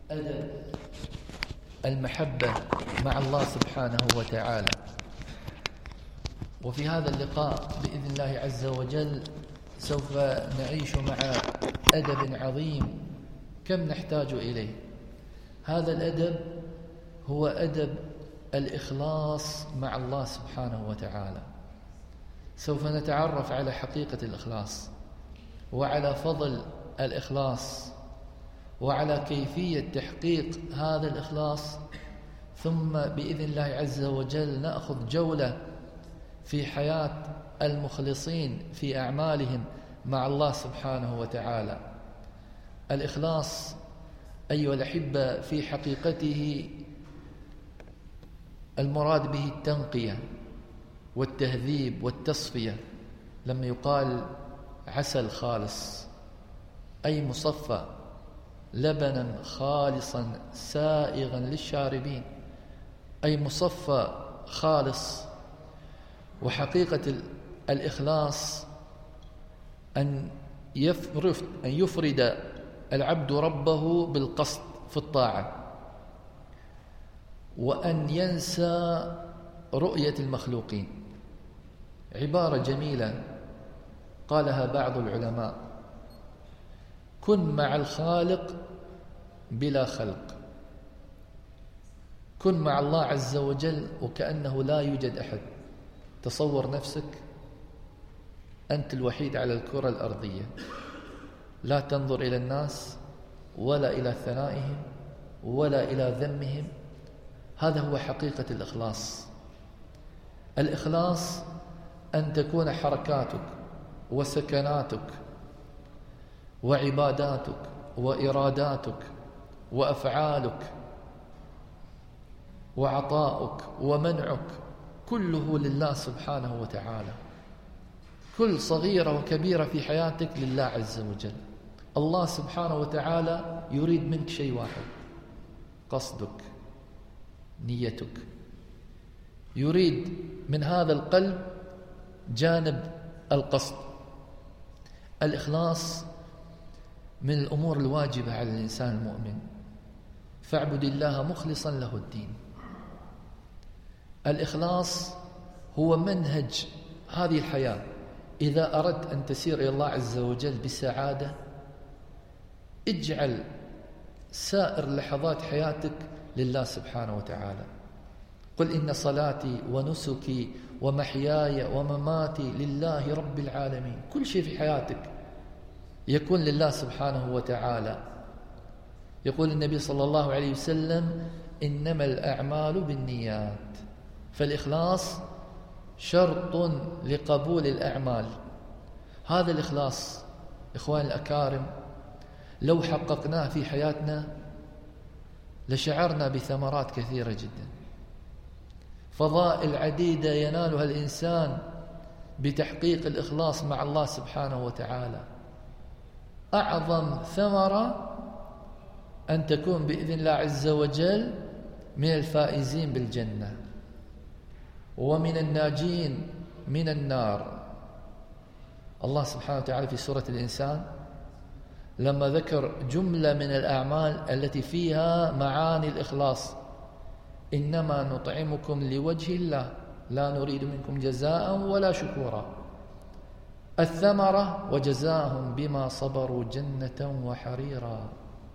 أدب المحبة مع الله سبحانه وتعالى. وفي هذا اللقاء بإذن الله عز وجل سوف نعيش مع أدب عظيم كم نحتاج إليه. هذا الأدب هو أدب الإخلاص مع الله سبحانه وتعالى. سوف نتعرف على حقيقة الإخلاص وعلى فضل الإخلاص وعلى كيفية تحقيق هذا الإخلاص، ثم بإذن الله عز وجل نأخذ جولة في حياة المخلصين في أعمالهم مع الله سبحانه وتعالى. الإخلاص أيها الأحبة في حقيقته المراد به التنقية والتهذيب والتصفية. لما يقال عسل خالص أي مصفى، لبنا خالصا سائغا للشاربين أي مصفى خالص. وحقيقة الإخلاص أن يفرد العبد ربه بالقصد في الطاعة، وأن ينسى رؤية المخلوقين. عبارة جميلة قالها بعض العلماء: كن مع الخالق بلا خلق. كن مع الله عز وجل وكأنه لا يوجد أحد. تصور نفسك أنت الوحيد على الكرة الأرضية، لا تنظر إلى الناس ولا إلى ثنائهم ولا إلى ذمهم. هذا هو حقيقة الإخلاص. الإخلاص أن تكون حركاتك وسكناتك وعباداتك وإراداتك وأفعالك وعطاؤك ومنعك كله لله سبحانه وتعالى. كل صغيرة وكبيرة في حياتك لله عز وجل. الله سبحانه وتعالى يريد منك شيء واحد: قصدك، نيتك. يريد من هذا القلب جانب القصد. الإخلاص من الأمور الواجبة على الإنسان المؤمن. فاعبد الله مخلصا له الدين. الإخلاص هو منهج هذه الحياة. إذا أردت أن تسير إلى الله عز وجل بسعادة، اجعل سائر لحظات حياتك لله سبحانه وتعالى. قل إن صلاتي ونسكي ومحياي ومماتي لله رب العالمين. كل شيء في حياتك يكون لله سبحانه وتعالى. يقول النبي صلى الله عليه وسلم: إنما الأعمال بالنيات. فالإخلاص شرط لقبول الأعمال. هذا الإخلاص إخوان الأكارم لو حققناه في حياتنا لشعرنا بثمرات كثيرة جدا، فضائل عديدة ينالها الإنسان بتحقيق الإخلاص مع الله سبحانه وتعالى. أعظم ثمرة أن تكون بإذن الله عز وجل من الفائزين بالجنة ومن الناجين من النار. الله سبحانه وتعالى في سورة الإنسان لما ذكر جملة من الأعمال التي فيها معاني الإخلاص: إنما نطعمكم لوجه الله لا نريد منكم جزاء ولا شكورا. الثمرة: وجزاهم بما صبروا جنة وحريرا.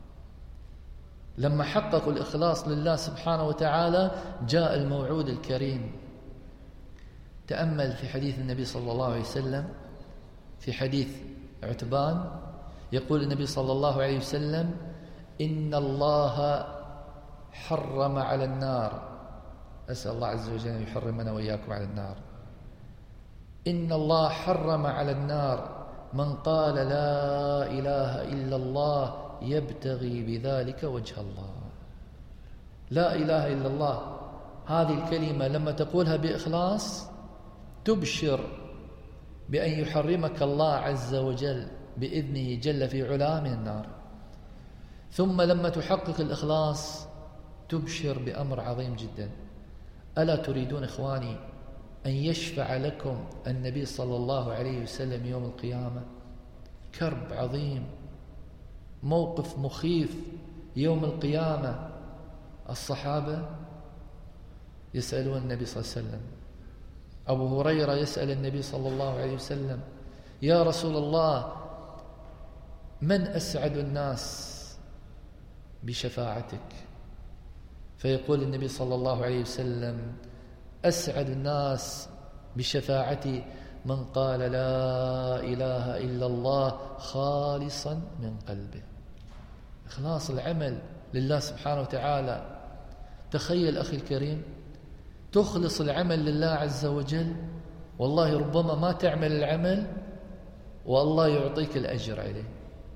لما حققوا الإخلاص لله سبحانه وتعالى جاء الموعود الكريم. تأمل في حديث النبي صلى الله عليه وسلم، في حديث عتبان، يقول النبي صلى الله عليه وسلم: إن الله حرم على النار. أسأل الله عز وجل أن يحرمنا وإياكم على النار. إن الله حرم على النار من قال لا إله إلا الله يبتغي بذلك وجه الله. لا إله إلا الله، هذه الكلمة لما تقولها بإخلاص تبشر بأن يحرمك الله عز وجل بإذنه جل في علاه من النار. ثم لما تحقق الإخلاص تبشر بأمر عظيم جدا. ألا تريدون إخواني أن يشفع لكم النبي صلى الله عليه وسلم يوم القيامة؟ كرب عظيم، موقف مخيف يوم القيامة الصحابة يسألون النبي صلى الله عليه وسلم. أبو هريرة يسأل النبي صلى الله عليه وسلم: يا رسول الله، من أسعد الناس بشفاعتك؟ فيقول النبي صلى الله عليه وسلم: أسعد الناس بشفاعتي من قال لا إله إلا الله خالصا من قلبه. إخلاص العمل لله سبحانه وتعالى. تخيل أخي الكريم، تخلص العمل لله عز وجل، والله ربما ما تعمل العمل والله يعطيك الأجر عليه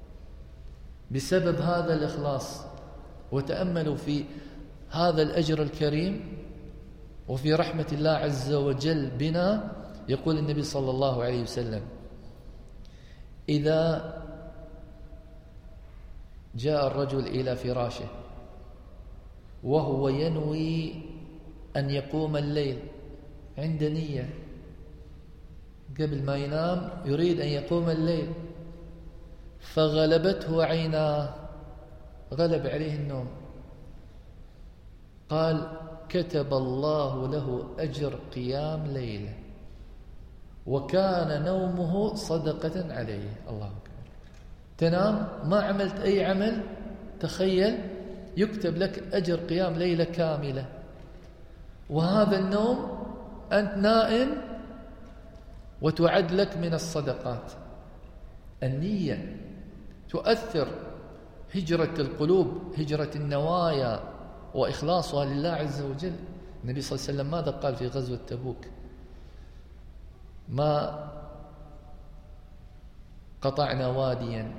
بسبب هذا الإخلاص. وتأملوا في هذا الأجر الكريم وفي رحمة الله عز وجل بنا. يقول النبي صلى الله عليه وسلم: إذا جاء الرجل إلى فراشه وهو ينوي أن يقوم الليل، عند نية قبل ما ينام يريد أن يقوم الليل، فغلبته عيناه، غلب عليه النوم، قال: كتب الله له أجر قيام ليلة وكان نومه صدقة عليه. الله أكبر. تنام ما عملت أي عمل، تخيل يكتب لك أجر قيام ليلة كاملة. وهذا النوم أنت نائم وتعد لك من الصدقات. النية تؤثر، هجرة القلوب، هجرة النوايا وإخلاصها لله عز وجل. النبي صلى الله عليه وسلم ماذا قال في غزوة تبوك؟ ما قطعنا واديا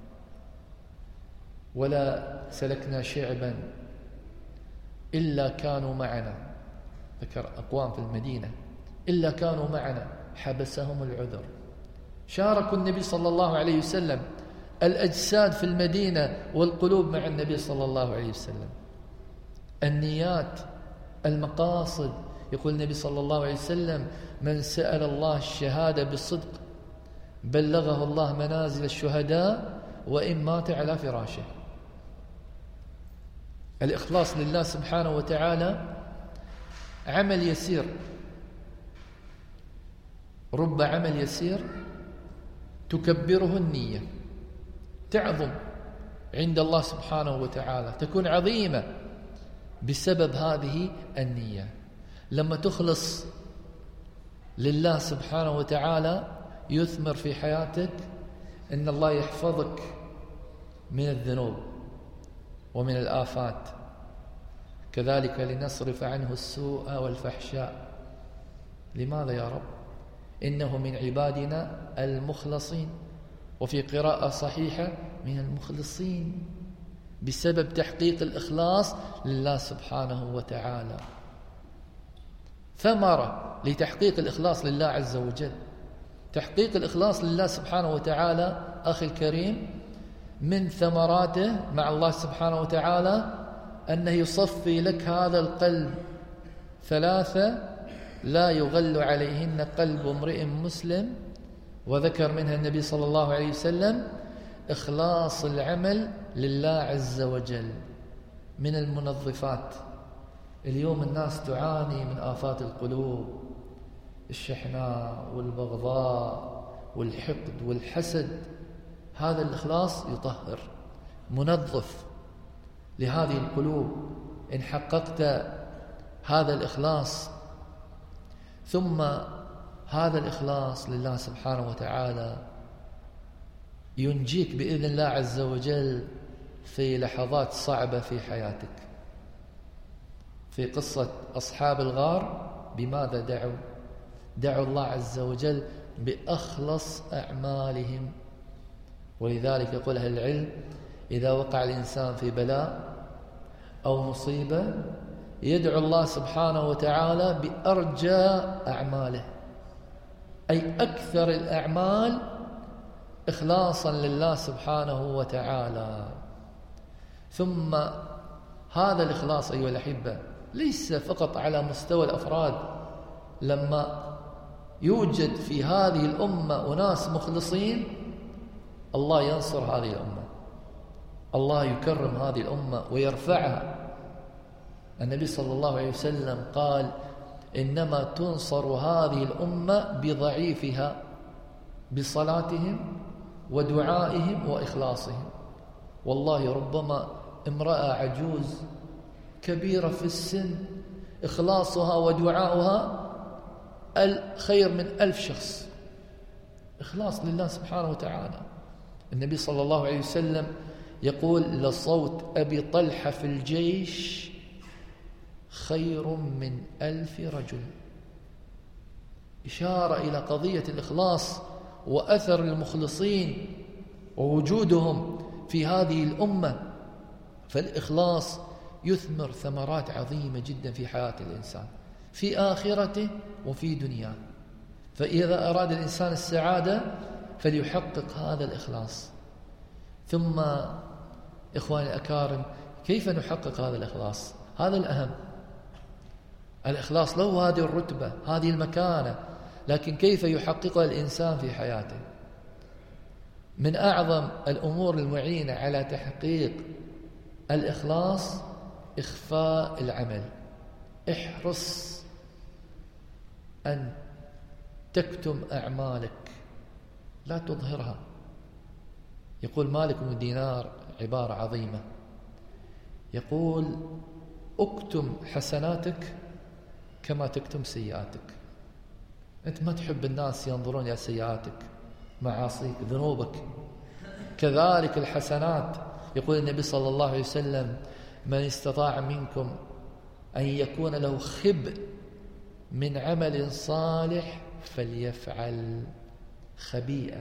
ولا سلكنا شعبا إلا كانوا معنا، ذكر أقوام في المدينة، إلا كانوا معنا حبسهم العذر. شاركوا النبي صلى الله عليه وسلم، الأجساد في المدينة والقلوب مع النبي صلى الله عليه وسلم. النيات، المقاصد. يقول النبي صلى الله عليه وسلم: من سأل الله الشهادة بالصدق بلغه الله منازل الشهداء وإن مات على فراشه. الإخلاص لله سبحانه وتعالى عمل يسير، رب عمل يسير تكبره النية، تعظم عند الله سبحانه وتعالى، تكون عظيمة بسبب هذه النية. لما تخلص لله سبحانه وتعالى يثمر في حياتك إن الله يحفظك من الذنوب ومن الآفات. كذلك لنصرف عنه السوء والفحشاء. لماذا يا رب؟ إنه من عبادنا المخلصين، وفي قراءة صحيحة من المخلصين، بسبب تحقيق الإخلاص لله سبحانه وتعالى. ثمرة لتحقيق الإخلاص لله عز وجل. تحقيق الإخلاص لله سبحانه وتعالى أخي الكريم من ثمراته مع الله سبحانه وتعالى أنه يصفي لك هذا القلب 3 لا يغل عليهن قلب امرئ مسلم، وذكر منها النبي صلى الله عليه وسلم إخلاص العمل لله عز وجل. من المنظفات. اليوم الناس تعاني من آفات القلوب، الشحناء والبغضاء والحقد والحسد. هذا الإخلاص يطهر، منظف لهذه القلوب. إن حققت هذا الإخلاص، ثم هذا الإخلاص لله سبحانه وتعالى ينجيك بإذن الله عز وجل في لحظات صعبة في حياتك. في قصة أصحاب الغار بماذا دعوا الله عز وجل بأخلص أعمالهم. ولذلك يقول أهل العلم: إذا وقع الإنسان في بلاء أو مصيبة يدعو الله سبحانه وتعالى بأرجى أعماله، أي أكثر الأعمال إخلاصا لله سبحانه وتعالى. ثم هذا الإخلاص أيها الأحبة ليس فقط على مستوى الأفراد. لما يوجد في هذه الأمة أناس مخلصين الله ينصر هذه الأمة. الله يكرم هذه الأمة ويرفعها. النبي صلى الله عليه وسلم قال: إنما تنصر هذه الأمة بضعيفها، بصلاتهم ودعائهم وإخلاصهم. والله ربما امرأة عجوز كبيرة في السن إخلاصها ودعاؤها خير من 1000 شخص، إخلاص لله سبحانه وتعالى. النبي صلى الله عليه وسلم يقول: لصوت أبي طلحة في الجيش خير من 1000 رجل. إشارة إلى قضية الإخلاص وأثر المخلصين ووجودهم في هذه الأمة. فالإخلاص يثمر ثمرات عظيمة جدا في حياة الإنسان، في آخرته وفي دنياه. فإذا أراد الإنسان السعادة فليحقق هذا الإخلاص. ثم إخواني الأكارم، كيف نحقق هذا الإخلاص؟ هذا الأهم. الإخلاص له هذه الرتبة، هذه المكانة، لكن كيف يحققها الإنسان في حياته؟ من أعظم الأمور المعينة على تحقيق الإخلاص إخفاء العمل. احرص أن تكتم أعمالك، لا تظهرها. يقول مالك بن دينار عبارة عظيمة، يقول: اكتم حسناتك كما تكتم سيئاتك. أنت ما تحب الناس ينظرون إلى سيئاتك، معاصيك، ذنوبك، كذلك الحسنات. يقول النبي صلى الله عليه وسلم: من استطاع منكم أن يكون له خبء من عمل صالح فليفعل. خبيئة،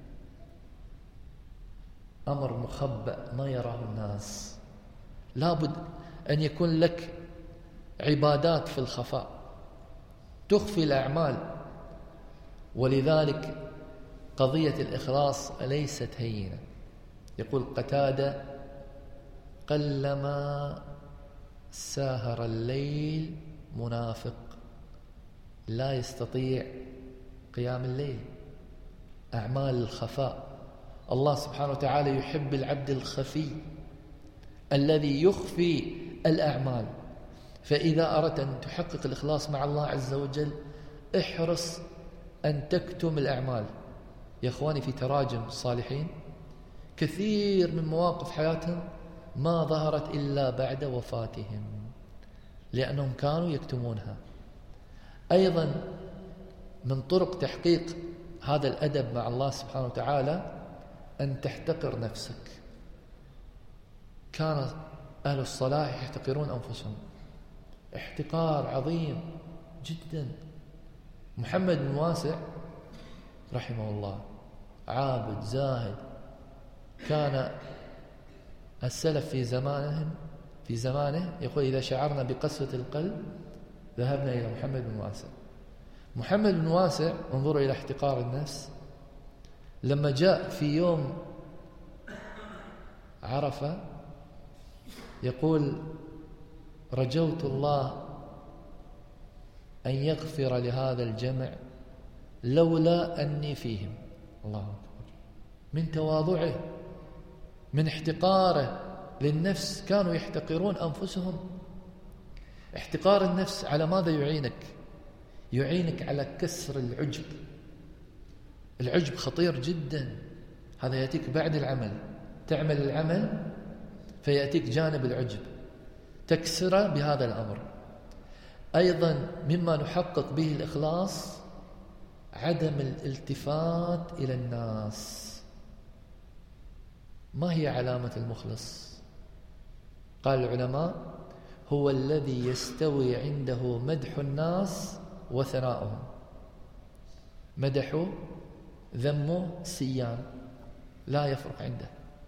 أمر مخبأ ما يراه الناس. لابد أن يكون لك عبادات في الخفاء تخفي الأعمال. ولذلك قضية الإخلاص ليست هينة. يقول قتادة: قلما ساهر الليل منافق لا يستطيع قيام الليل. أعمال الخفاء، الله سبحانه وتعالى يحب العبد الخفي الذي يخفي الأعمال. فإذا أردت أن تحقق الإخلاص مع الله عز وجل احرص أن تكتم الأعمال. يا أخواني، في تراجم الصالحين كثير من مواقف حياتهم ما ظهرت إلا بعد وفاتهم، لأنهم كانوا يكتمونها. أيضا من طرق تحقيق هذا الأدب مع الله سبحانه وتعالى أن تحتقر نفسك. كان أهل الصلاح يحتقرون أنفسهم احتقار عظيم جدا. محمد بن واسع رحمه الله عابد زاهد، كان السلف في زمانه يقول: إذا شعرنا بقسوة القلب ذهبنا إلى محمد بن واسع. محمد بن واسع، انظروا إلى احتقار النفس، لما جاء في يوم عرفة يقول: رجوت الله أن يغفر لهذا الجمع لولا أني فيهم. الله أكبر. من تواضعه، من احتقاره للنفس، كانوا يحتقرون أنفسهم. احتقار النفس على ماذا يعينك؟ يعينك على كسر العجب. العجب خطير جدا، هذا يأتيك بعد العمل. تعمل العمل فيأتيك جانب العجب، تكسره بهذا الأمر. أيضا مما نحقق به الإخلاص عدم الالتفات إلى الناس. ما هي علامة المخلص؟ قال العلماء: هو الذي يستوي عنده مدح الناس وثناؤهم. مدحه ذمه سيان، لا يفرق عنده.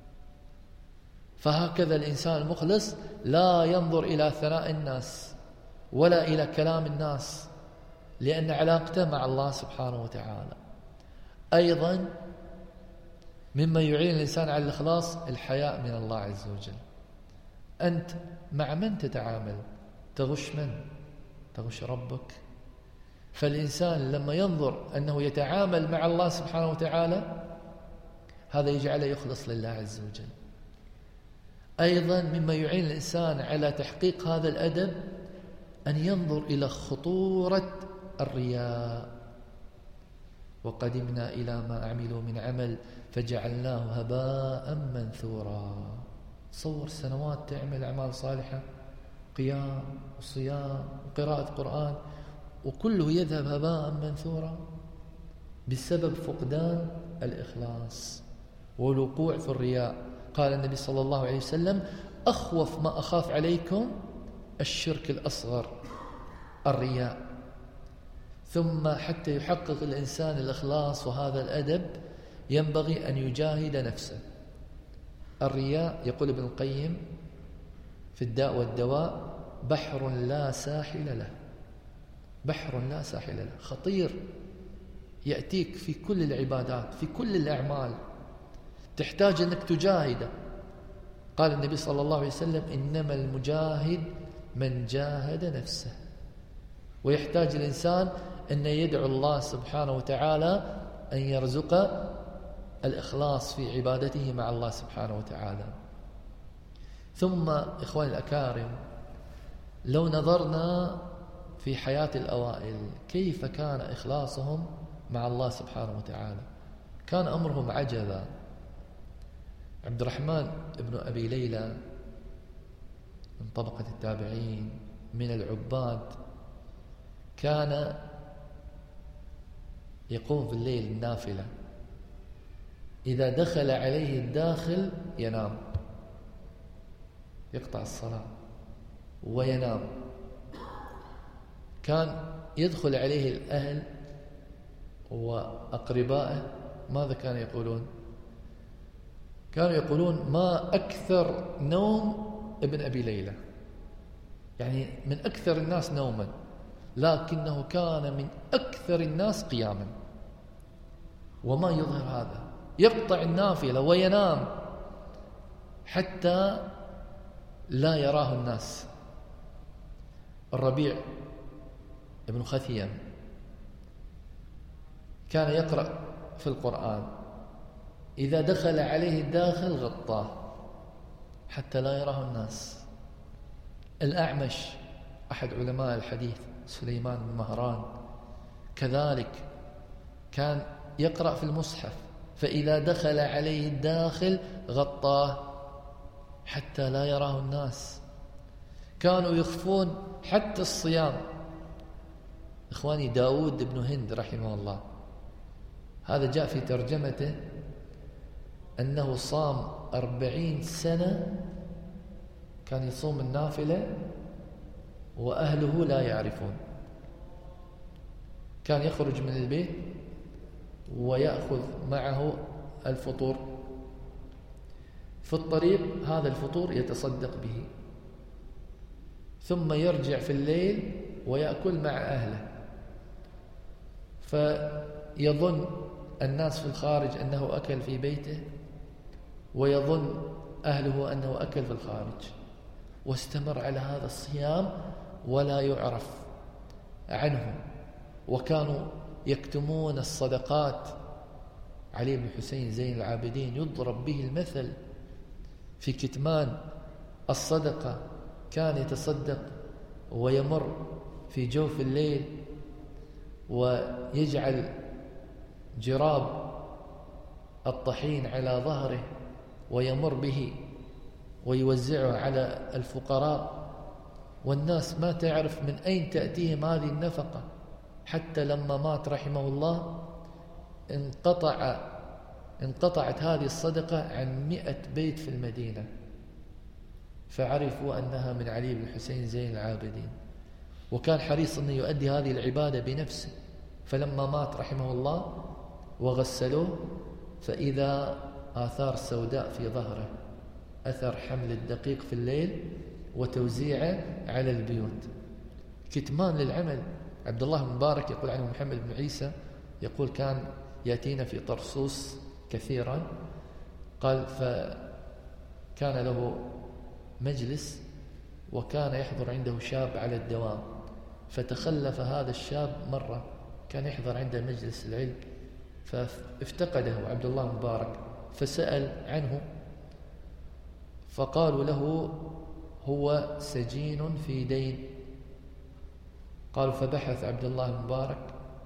فهكذا الإنسان المخلص لا ينظر إلى ثناء الناس ولا إلى كلام الناس، لأن علاقته مع الله سبحانه وتعالى. أيضا مما يعين الإنسان على الإخلاص الحياء من الله عز وجل. أنت مع من تتعامل؟ تغش من؟ تغش ربك. فالإنسان لما ينظر أنه يتعامل مع الله سبحانه وتعالى هذا يجعله يخلص لله عز وجل. أيضا مما يعين الإنسان على تحقيق هذا الأدب أن ينظر إلى خطورة الرياء. وقدمنا إلى ما عملوا من عمل فجعلناه هباء منثورا. صور سنوات تعمل أعمال صالحة، قيام وصيام وقراءة قرآن، وكله يذهب هباء منثورا بسبب فقدان الإخلاص والوقوع في الرياء. قال النبي صلى الله عليه وسلم: أخوف ما أخاف عليكم الشرك الأصغر، الرياء. ثم حتى يحقق الإنسان الإخلاص وهذا الأدب ينبغي أن يجاهد نفسه. الرياء يقول ابن القيم في الداء والدواء: بحر لا ساحل له، بحر لا ساحل له، خطير، يأتيك في كل العبادات، في كل الأعمال، تحتاج أنك تجاهده. قال النبي صلى الله عليه وسلم: إنما المجاهد من جاهد نفسه. ويحتاج الإنسان أن يدعو الله سبحانه وتعالى أن يرزق الإخلاص في عبادته مع الله سبحانه وتعالى. ثم إخواني الأكارم، لو نظرنا في حياة الأوائل كيف كان إخلاصهم مع الله سبحانه وتعالى، كان أمرهم عجبا. عبد الرحمن بن أبي ليلى من طبقة التابعين من العباد، كان يقوم في الليل النافلة، إذا دخل عليه الداخل ينام، يقطع الصلاة وينام. كان يدخل عليه الأهل وأقربائه، ماذا كانوا يقولون؟ كانوا يقولون: ما أكثر نوم ابن أبي ليلى، يعني من أكثر الناس نوما، لكنه كان من أكثر الناس قياما. وما يظهر هذا، يقطع النافلة وينام حتى لا يراه الناس. الربيع ابن خثيم كان يقرأ في القرآن، إذا دخل عليه الداخل غطاه حتى لا يراه الناس. الأعمش أحد علماء الحديث سليمان بن مهران كذلك كان يقرأ في المصحف، فإذا دخل عليه الداخل غطاه حتى لا يراه الناس. كانوا يخفون حتى الصيام. إخواني، داود بن هند رحمه الله، هذا جاء في ترجمته أنه صام 40 سنة، كان يصوم النافلة وأهله لا يعرفون. كان يخرج من البيت ويأخذ معه الفطور، في الطريق هذا الفطور يتصدق به، ثم يرجع في الليل ويأكل مع أهله، فيظن الناس في الخارج أنه أكل في بيته، ويظن أهله أنه أكل في الخارج. واستمر على هذا الصيام ولا يعرف عنه. وكانوا يكتمون الصدقات. علي بن حسين زين العابدين يضرب به المثل في كتمان الصدقة. كان يتصدق ويمر في جوف الليل ويجعل جراب الطحين على ظهره ويمر به ويوزعه على الفقراء، والناس ما تعرف من أين تأتيهم هذه النفقة. حتى لما مات رحمه الله انقطعت هذه الصدقة عن 100 بيت في المدينة، فعرفوا أنها من علي بن حسين زين العابدين. وكان حريص أن يؤدي هذه العبادة بنفسه. فلما مات رحمه الله وغسلوه، فإذا آثار سوداء في ظهره، أثر حمل الدقيق في الليل وتوزيعه على البيوت، كتمان للعمل. عبد الله بن مبارك يقول عنه محمد بن عيسى، يقول: كان يأتينا في طرسوس كثيرا. قال: فكان له مجلس وكان يحضر عنده شاب على الدوام، فتخلف هذا الشاب مرة، كان يحضر عنده مجلس العلم، فافتقده عبد الله بن مبارك، فسأل عنه، فقالوا له هو سجين في دين. قالوا فبحث عبد الله المبارك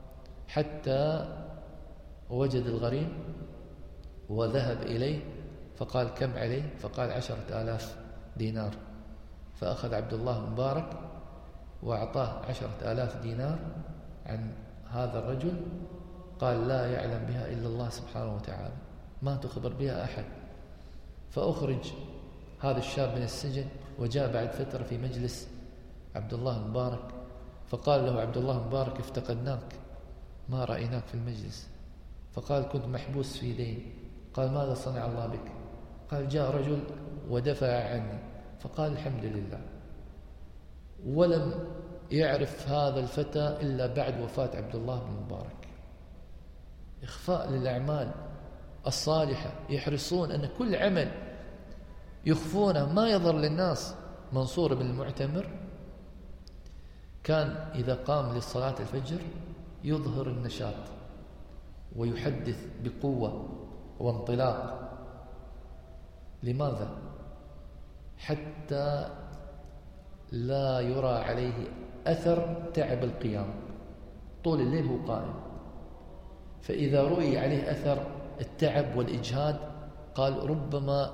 حتى وجد الغريم وذهب إليه، فقال كم عليه؟ فقال 10,000 دينار. فأخذ عبد الله المبارك وأعطاه 10,000 دينار عن هذا الرجل، قال لا يعلم بها إلا الله سبحانه وتعالى، ما تخبر بها أحد. فأخرج هذا الشاب من السجن، وجاء بعد فترة في مجلس عبد الله المبارك، فقال له عبد الله المبارك افتقدناك، ما رأيناك في المجلس. فقال كنت محبوس في دين. قال ماذا صنع الله بك؟ قال جاء رجل ودفع عني. فقال الحمد لله. ولم يعرف هذا الفتى إلا بعد وفاة عبد الله بن المبارك. إخفاء للأعمال الصالحة، يحرصون أن كل عمل يخفونه ما يظهر للناس. منصور بن المعتمر كان إذا قام للصلاة الفجر يظهر النشاط ويحدث بقوة وانطلاق. لماذا؟ حتى لا يرى عليه أثر تعب القيام، طول الليل هو قائم. فإذا رؤي عليه أثر التعب والإجهاد قال ربما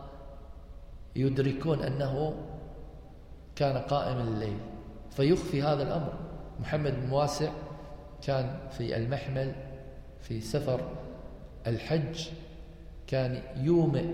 يدركون أنه كان قائم الليل، فيخفي هذا الأمر. محمد بن واسع كان في المحمل في سفر الحج، كان يومئ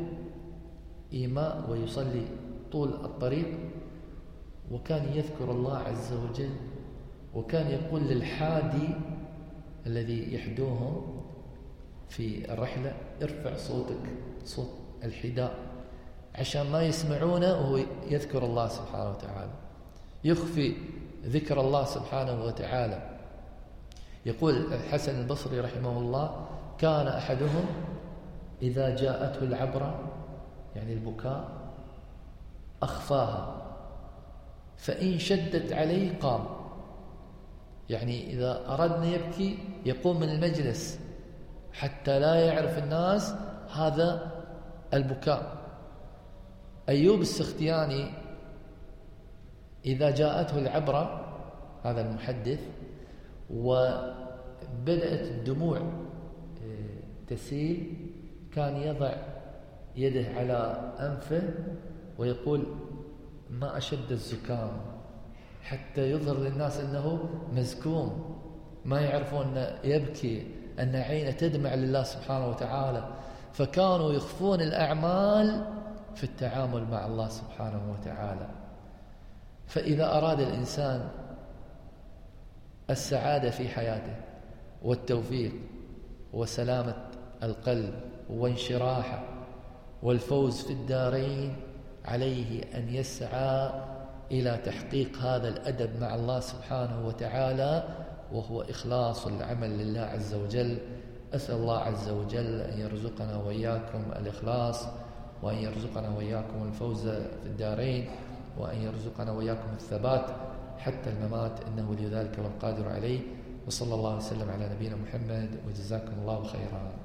إيماء ويصلي طول الطريق، وكان يذكر الله عز وجل، وكان يقول للحادي الذي يحدوهم في الرحلة ارفع صوتك صوت الحداء عشان ما يسمعونه وهو يذكر الله سبحانه وتعالى، يخفي ذكر الله سبحانه وتعالى. يقول الحسن البصري رحمه الله كان أحدهم إذا جاءته العبرة يعني البكاء أخفاها، فإن شدت عليه قام. يعني إذا أردنا يبكي يقوم من المجلس حتى لا يعرف الناس هذا البكاء. أيوب السختياني إذا جاءته العبرة، هذا المحدث، وبدأت الدموع تسيل، كان يضع يده على أنفه ويقول ما أشد الزكام، حتى يظهر للناس أنه مزكوم، ما يعرفون أنه يبكي، أن عينه تدمع لله سبحانه وتعالى. فكانوا يخفون الأعمال في التعامل مع الله سبحانه وتعالى. فإذا أراد الإنسان السعادة في حياته والتوفيق وسلامة القلب وانشراحه والفوز في الدارين، عليه أن يسعى إلى تحقيق هذا الأدب مع الله سبحانه وتعالى، وهو إخلاص العمل لله عز وجل. أسأل الله عز وجل أن يرزقنا وإياكم الإخلاص، وأن يرزقنا وإياكم الفوز في الدارين، وأن يرزقنا وإياكم الثبات حتى الممات، إنه ولي ذلك والقادر عليه. وصلى الله وسلم على نبينا محمد، وجزاكم الله خيرا.